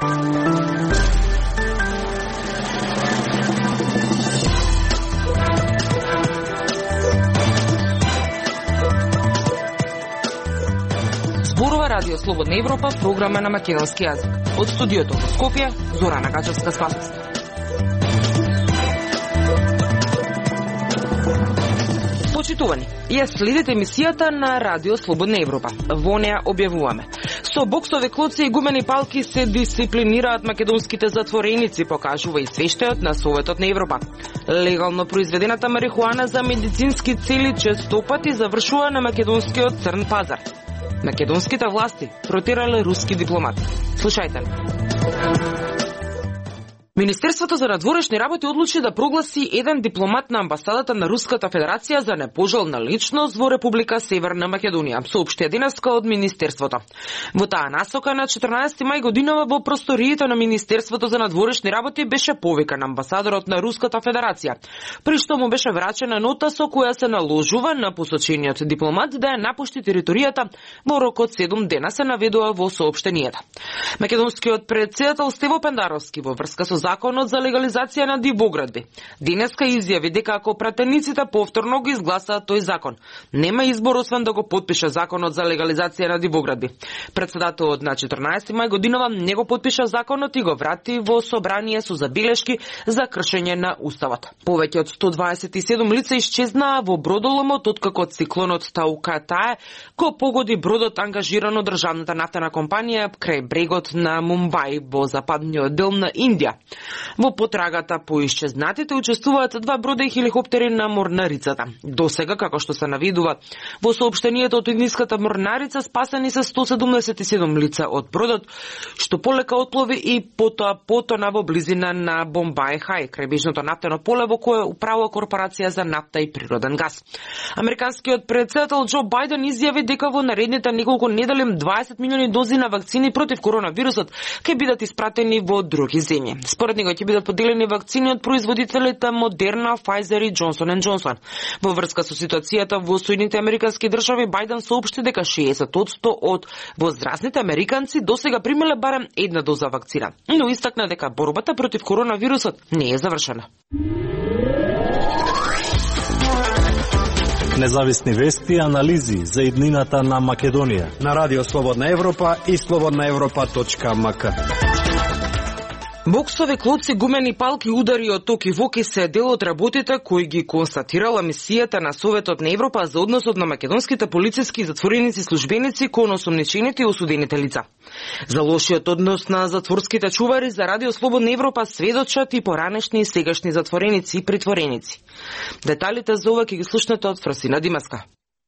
Зборува Радио Слободна Европа, програма на македонски јазик. Од студиото во Скопје, Зорана Гачевска-Спасовска. Почитувани, ја следите емисијата на Радио Слободна Европа. Во неа објавуваме: со боксови клоци и гумени палки се дисциплинираат македонските затвореници, покажува извештајот на Советот на Европа. Легално произведената марихуана за медицински цели честопати завршува на македонскиот црн пазар. Македонските власти протерале руски дипломати. Слушајте. Министерството за надворешни работи одлучи да прогласи еден дипломат на амбасадата на Руската Федерација за непожелна личност во Република Северна Македонија, соопшти денеска од Министерството. Во таа насока на 14 мај годинава во просториите на Министерството за надворешни работи беше повикан амбасадорот на Руската Федерација, при што му беше врачена нота со која се наложува на посочениот дипломат да ја напушти територијата во рок од 7 дена, се наведува во соопштенијата. Македонскиот претседател Стево Пендаровски во врска со Законот за легализација на дивоградби денеска изјави дека ако пратениците повторно го изгласаат тој закон, нема избор освен да го потпише Законот за легализација на дивоградби. Председателот на 14 мај годинава не го потпиша законот и го врати во собрание со забелешки за кршење на уставот. Повеќе од 127 лица исчезнаа во бродоломот откако циклонот Таукатае го погоди бродот ангажиран од државната нафтена компанија крај брегот на Мумбај во западниот дел на Индија. Во потрагата по исчезнатите учествуваат 2 брода и хеликоптери на морнарицата. Досега, како што се наведува во соопштението од Индиската морнарица, спасени се 177 лица од бродот, што полека отплови и потона во близина на Бомбај Хај, крајбежното нафтено поле во кое управува корпорација за нафта и природен газ. Американскиот претседател Џо Бајден изјави дека во наредните неколку недели 20 милиони дози на вакцини против коронавирусот ќе бидат испратени во други земји. Според него ќе бидат поделени вакцини од производителите Модерна, Pfizer и Johnson & Johnson. Во врска со ситуацијата во Соединените Американски држави, Бајден соопшти дека 60% од возрастните американци досега примиле барем една доза вакцина, но истакна дека борбата против коронавирусот не е завршена. Независни вести и анализи за иднината на Македонија на Радио Слободна Европа и slobodnaevropa.mk. Боксови клоци, гумени палки, удари од ток и воки се дел од работите кои ги констатирала мисијата на Советот на Европа за односот на македонските полициски и затвореници службеници кон осомничените и осудените лица. За лошиот однос на затворските чувари за Радио Слободна Европа сведочат и поранешни и сегашни затвореници и притвореници. Деталите за ова ќе ги слушнете од Фросина Димаска.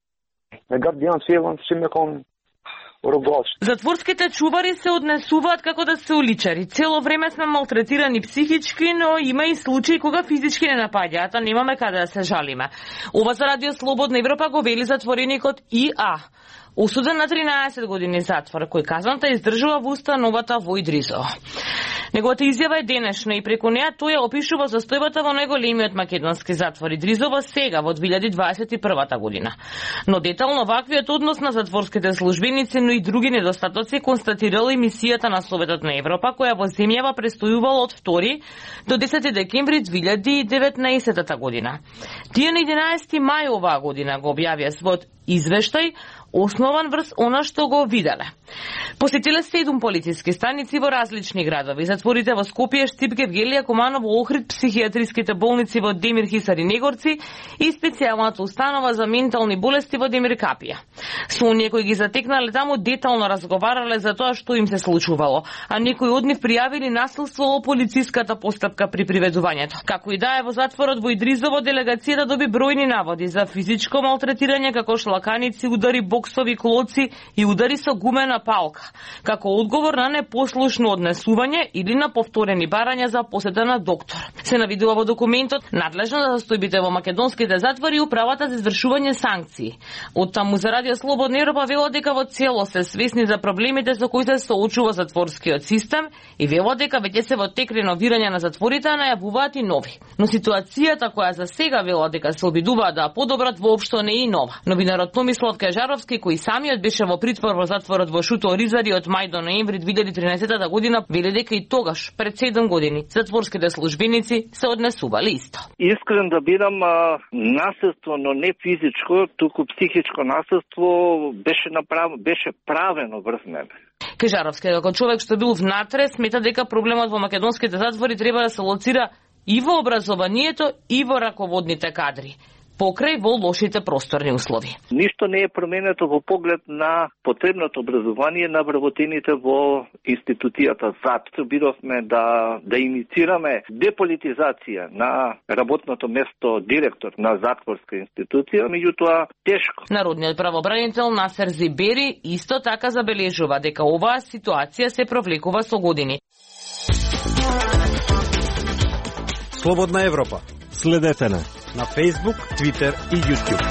Затворските чувари се однесуваат како да се уличари. Цело време сме малтретирани психички, но има и случаи кога физички не напаѓаат, а немаме каде да се жалиме. Ова за Радио Слободна Европа го вели затвореникот И.А., осуден на 13 години затвор, кој казната издржува во установата во Идризово. Неговата изјава е денешна и преку неа тој ја опишува застојбата во најголемиот македонски затвор Идризово сега во 2021 година. Но детално ваквиот однос на затворските службеници, но и други недостатоци констатирала и мисијата на Советот на Европа, која во земјава престојувала од 2 до 10 декември 2019 година. Тие на 11 мај оваа година го објавија својот извештај, основан врз она што го виделе. Посетиле 7 полициски станици во различни градови. Затворите во Скопје, Штип, Гевгелија, Куманово, Охрид, психијатриските болници во Демир, Хисар и Негорци и специјалната установа за ментални болести во Демир Капија. Со оние кои ги затекнале таму детално разговарале за тоа што им се случувало, а некои од нив пријавили насилство во полициската постапка при приведувањето. Како и да е, во затворот во Идризово делегацијата доби бројни наводи за физичко малтретирање, како шлаканици, удари, боксови клоци и удари со гумена палка, како одговор на непослушно однесување или на повторени барања за посета на доктор. Се навидува во документот надлежно за застојбите во македонските затвори и управата за извршување санкции. Од таму за Радио Слободна Европа вело дека во цело се свесни за проблемите со кои се соочува затворскиот систем и вело дека веќе се во тек реновирање на затворите, а најавуваат и нови. Но ситуацијата која за сега вело дека се обидуваат да подобрат воопшто не е и нова. Новинарот Томислав Кажаровски сведоци кои самиот беше во притвор во затворот во Шуто Оризари од мај до ноември 2013 година, вели дека и тогаш, пред 7 години, затворските службеници се однесували исто. Искрен да бидам, насилство, но не физичко, туку психичко насилство беше правено врз мене. Кежаровски, како човек што бил внатре, смета дека проблемот во македонските затвори треба да се лоцира и во образованието и во раководните кадри, покрај во лошите просторни услови. Ништо не е променето во поглед на потребното образование на вработените во институцијата ЗАТ. Бидовме да инициираме деполитизација на работното место директор на затворска институција, меѓутоа тешко. Народниот правобранител Насер Зибери исто така забележува дека оваа ситуација се провлекува со години. Слободна Европа. Следете на Facebook, Twitter и YouTube.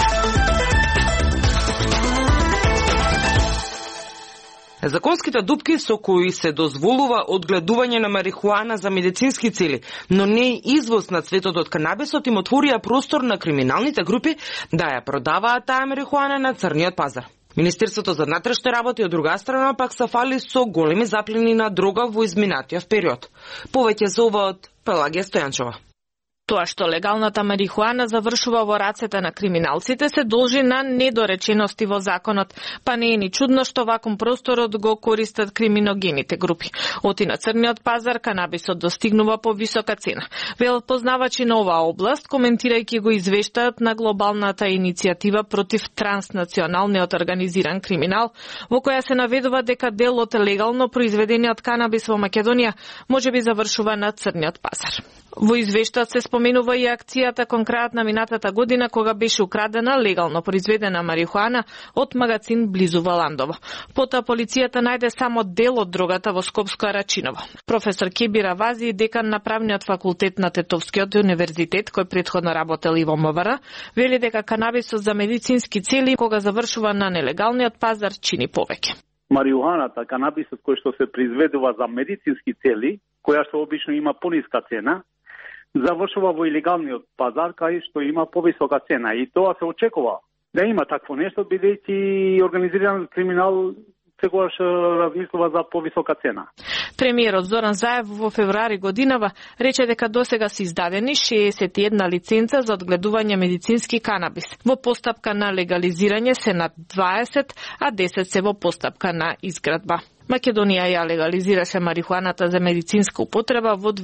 Законските дупки со кои се дозволува одгледување на марихуана за медицински цели, но не и извоз на цветот од канабисот, им отворија простор на криминалните групи да ја продаваат таа марихуана на црниот пазар. Министерството за внатрешни работи од друга страна пак се фали со големи заплени на дрога во изминатиот период. Повеќе за ова од Пелагија Стојанчова. Тоа што легалната марихуана завршува во рацете на криминалците се должи на недоречености во законот, па не е ни чудно што вакум просторот го користат криминогените групи. Оти на црниот пазар канабисот достигнува по висока цена. Вел познавачи на оваа област, коментирајќи го извештаат на глобалната иницијатива против транснационалниот организиран криминал, во која се наведува дека дел од легално произведениот канабис во Македонија можеби завршува на црниот пазар. Во извештаат се споменува и акцијата кон крајот на минатата година кога беше украдена легално произведена марихуана од магазин близу Валандово. Потоа полицијата најде само дел од дрогата во Скопско Арачиново. Професор Кебир Авази, декан на правниот факултет на Тетовскиот универзитет, кој претходно работел и во МВР, вели дека канабисот за медицински цели кога завршува на нелегалниот пазар чини повеќе. Марихуаната, канабисот кој што се произведува за медицински цели, која што обично има пониска цена, завршува во илегалниот пазар кај што има повисока цена, и тоа се очекува да има такво нешто, бидејќи организиран криминал секогаш размислува за повисока цена. Премиерот Зоран Заев во февруари годинава рече дека досега се издадени 61 лиценца за одгледување медицински канабис. Во постапка на легализирање се над 20, а 10 се во постапка на изградба. Македонија ја легализираше марихуаната за медицинска употреба во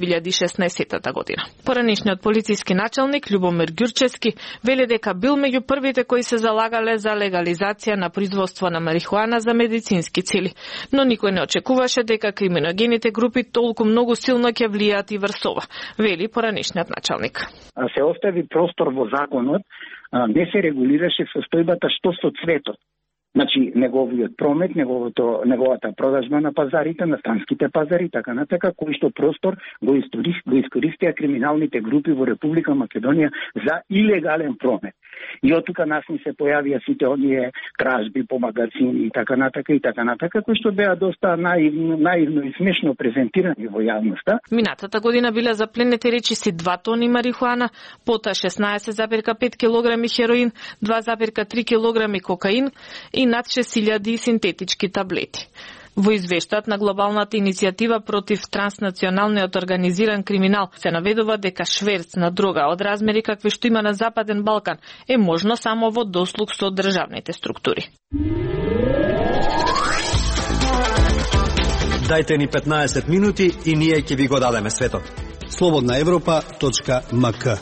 2016 година. Поранешниот полициски началник Љубомир Ѓурчевски вели дека бил меѓу првите кои се залагале за легализација на производство на марихуана за медицински цели, но никој не очекуваше дека криминогените групи толку многу силно ќе влијаат и врз ова, вели поранешниот началник. Се остави простор во законот, не се регулираше состојбата што со цветот. Значи, неговиот промет, неговата продажба на пазарите, на станските пазари, така натака, кој што простор го искористија криминалните групи во Република Македонија за илегален промет. И од тука нас ни се појавија сите оние кражби по магазини и така натака, кои што беа доста наивно и смешно презентирани во јавноста. Минатата година биле запленети речиси 2 тони марихуана, пота 16,5 килограми хероин, 2,3 килограми кокаин и над 6.000 синтетички таблети. Во извештаат на глобалната иницијатива против транснационалниот организиран криминал се наведува дека шверц на дрога од размери какви што има на Западен Балкан е можно само во дослуг со државните структури. Дајте ни 15 минути и ние ќе ви го дадеме светот. slobodnaevropa.mk.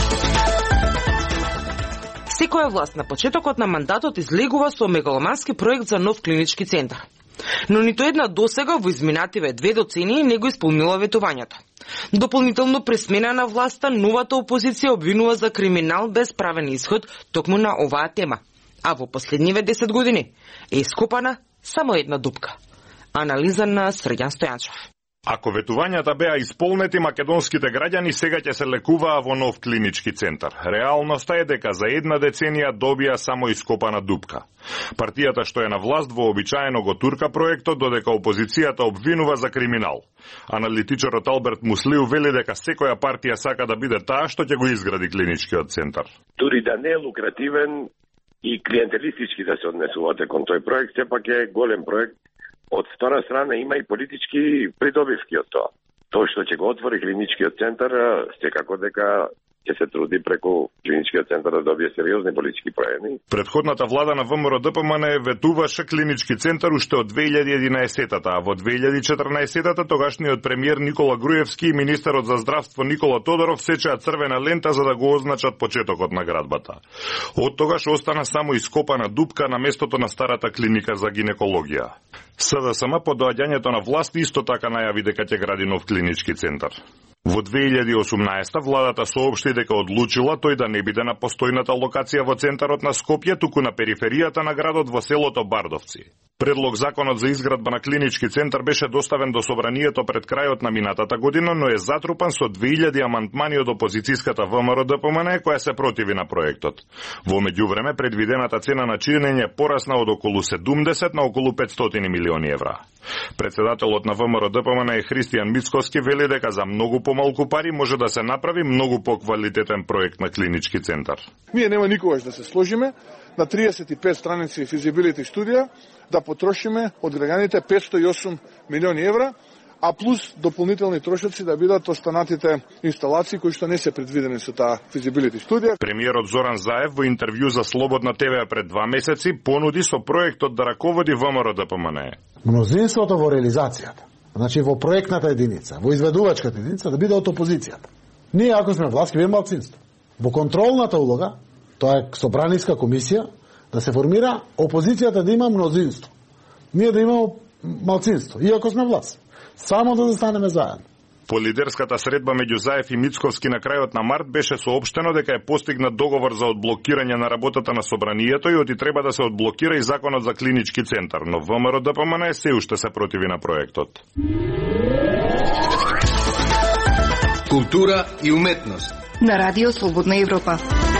Секоја власт на почетокот на мандатот излегува со мегаломански проект за нов клинички центар. Но ниту една досега во изминативе 2 доцении не го исполнила ветувањето. Дополнително при смена на власта, новата опозиција обвинува за криминал без правен исход токму на оваа тема. А во последниве 10 години е ископана само една дупка. Анализа на Срđan Стојанчов. Ако ветувањата беа исполнети, македонските граѓани сега ќе се лекуваа во нов клинички центар. Реалноста е дека за една деценија добија само ископана дупка. Партијата што е на власт вообичаено го турка проектот, додека опозицијата обвинува за криминал. Аналитичарот Алберт Муслиу вели дека секоја партија сака да биде таа што ќе го изгради клиничкиот центар. Дури да не е лукративен, и клиентелистички да се однесувате кон тој проект, сепак е голем проект. Од втора страна има и политички придобивки од тоа. Тоа што ќе го отвори клиничкиот центар, секако дека ќе се труди преку клиничкиот центар да добие сериозни политички проени. Предходната влада на ВМРО ДПМН ветуваше клинички центар уште од 2011-та, а во 2014-та тогашниот премиер Никола Груевски и министерот за здравство Никола Тодоров сечеа црвена лента за да го означат почетокот на градбата. Од тогаш остана само ископана дупка на местото на старата клиника за гинекологија. СДСМ по доаѓањето на власт исто така најави дека ќе гради нов клинички центар. Во 2018 владата соопшти дека одлучила тој да не биде на постојната локација во центарот на Скопје, туку на периферијата на градот во селото Бардовци. Предлог законот за изградба на клинички центар беше доставен до собранието пред крајот на минатата година, но е затрупан со 2000 амандмани од опозицијската ВМРО ДПМН која се противи на проектот. Во меѓувреме предвидената цена на чинење порасна од околу 70 на околу 500 милиони евра. Председателот на ВМРО ДПМН Христијан Мицковски вели дека за многу помалку пари може да се направи многу поквалитетен проект на клинички центар. Ние нема никогаш да се сложиме на 35 страници физибилити студија да потрошиме од граѓаните 508 милиони евра, а плюс дополнителни трошоци да бидат останатите инсталации кои што не се предвидени со таа физибилити студија. Премиерот Зоран Заев во интервју за Слободна ТВ пред 2 месеци понуди со проектот да раководи ВМРО ДПМН. Мнозинството во реализацијата, значи во проектната единица, во изведувачката единица да биде од опозицијата. Ние ако сме власт ќе бидеме малцинство. Во контролната улога, тоа е собраниска комисија, да се формира опозицијата да има мнозинство. Ние да имаме малцинство, иако сме власт. Само да застанеме заедно. По лидерската средба меѓу Заев и Мицковски на крајот на март беше соопштено дека е постигнат договор за одблокирање на работата на собранието и оти треба да се одблокира и законот за клинички центар, но ВМРО ДПМН се уште се противи на проектот. Култура и уметност на Радио Слободна Европа.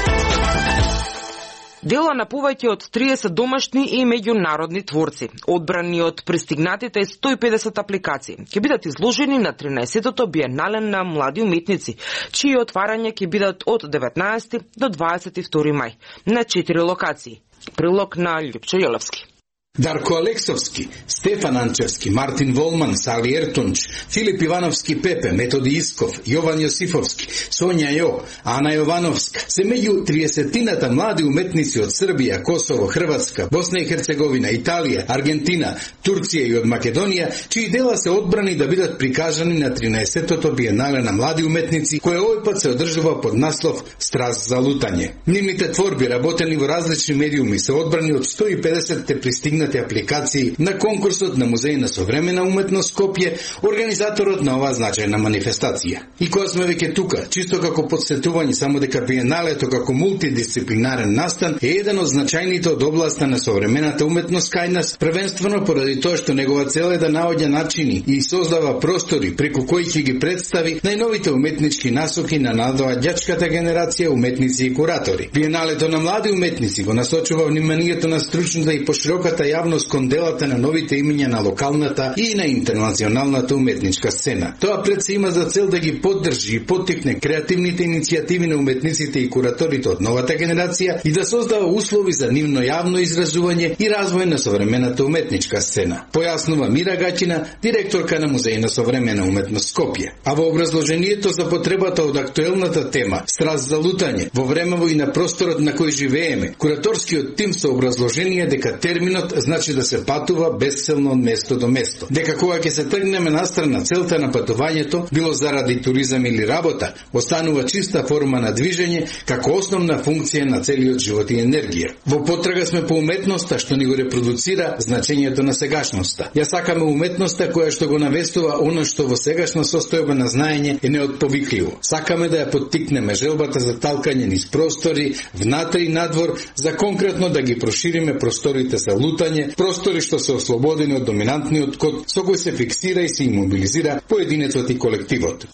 Дела на повеќе од 30 домашни и меѓународни творци, одбрани од пристигнатите 150 апликации, ќе бидат изложени на 13-тото биенале на млади уметници, чии отварање ќе бидат од 19 до 22 мај на 4 локации. Прилог на Љупчо Јолевски. Дарко Алексовски, Стефан Анчевски, Мартин Волман, Сали Ертунч, Филип Ивановски Пепе, Методи Исков, Јован Јосифовски, Сонја Јо, Ана Јовановска, се меѓу 30-тината млади уметници од Србија, Косово, Хрватска, Босна и Херцеговина, Италија, Аргентина, Турција и од Македонија, чии дела се одбрани да бидат прикажани на 13-тото биенале на млади уметници, кој овој пат се одржува под наслов Страст за лутање. Нивните творби, работени во различни медиуми, се одбрани од 150-те пристигнати апликации на конкурсот на Музеј на современа уметност Скопје, организаторот на оваа значајна манифестација. И кога сме веќе тука, чисто како подсетување само дека биеналето како мултидисциплинарен настан е еден од значајните од областа на современата уметност кај нас, првенствено поради тоа што негова цел е да наоѓа начини и создава простори преку кои ќе ги представи најновите уметнички насоки на надоаѓачката генерација уметници и куратори. Биеналето на млади уметници го насочува вниманието на стручната и пошироката јавност кон делата на новите имиња на локалната и на интернационалната уметничка сцена. Тоа пред се има за цел да ги поддржи и поттикне креативните иницијативи на уметниците и кураторите од новата генерација и да создава услови за нивно јавно изразување и развој на современата уметничка сцена. Појаснува Мира Гаќина, директорка на Музеј на современа уметност Скопје. А во образложението за потребата од актуелната тема Страст за лутање во времево и на просторот на кој живееме, кураторскиот тим со образложение дека терминот значи да се патува безцелно од место до место. Дека кога ќе се тргнеме настрана целта на патувањето, било заради туризам или работа, останува чиста форма на движење како основна функција на целиот живот и енергија. Во потрага сме по уметноста што ни го репродуцира значењето на сегашноста. Ја сакаме уметноста која што го навестува оно што во сегашна состојба на знаење е неотповикливо. Сакаме да ја поттикнеме желбата за талкање низ простори, внатре и надвор, за конкретно да ги прошириме просторите за лутање, простори што се ослободени од доминантниот код со кој се фиксира и се имобилизира поединецот и колективот.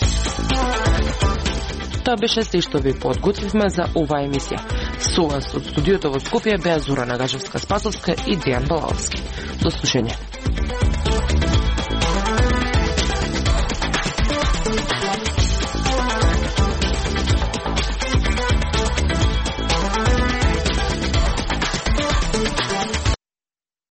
Тоа беше се што ви подготвивме за оваа емисија. Со вас од студиото во Скопје беа Зора Нагажевска-Спасовска и Дејан Балаловски. До слушање.